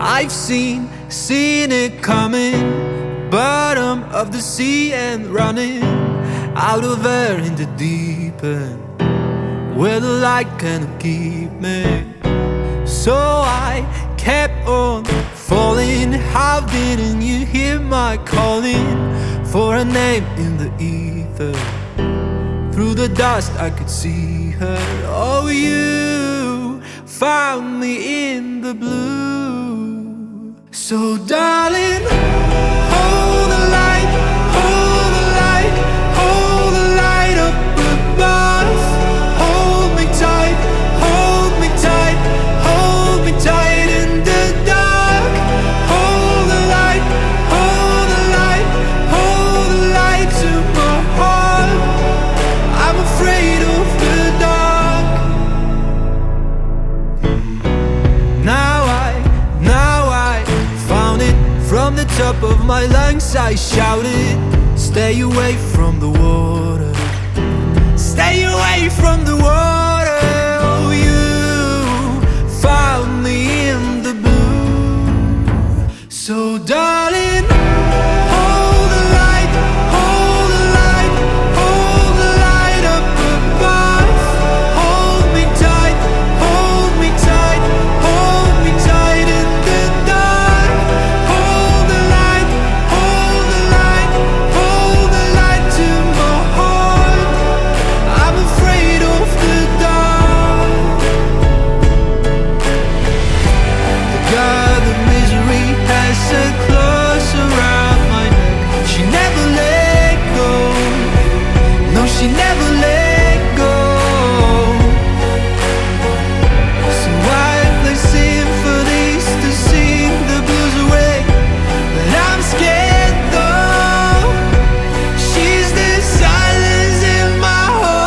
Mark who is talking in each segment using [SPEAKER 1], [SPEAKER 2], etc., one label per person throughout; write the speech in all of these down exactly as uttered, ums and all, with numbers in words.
[SPEAKER 1] I've seen, seen it coming, bottom of the sea and running out of air in the deep end, where the light cannot keep me. So I kept on falling. How didn't you hear my calling for a name in the ether? Through the dust I could see her. Oh, you found me in the blue. So darling, hold the light, hold the light, hold the light up above. Hold me tight, hold me tight, hold me tight in the dark. Hold the light, hold the light, hold the light to my heart. I'm afraid of the dark. Now I, now I found it. From the top of my lungs I shouted, stay away from the water, stay away from the water. Oh, you found me in the blue. So darling, hold the light, hold the light, hold the light up above. Hold me tight, hold me tight, hold me tight in the dark. Hold the light, hold the light, hold the light to my heart. I'm afraid of the dark. The God of misery has a close around my neck. She never let go. No, she never let go. So I play symphonies to sing the blues away. But I'm scared though. She's the silence in my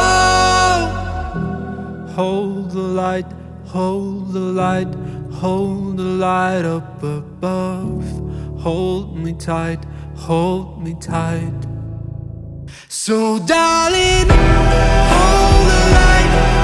[SPEAKER 1] home. Hold the light, hold the light, hold the light up above. Hold me tight, hold me tight. So darling, hold the light,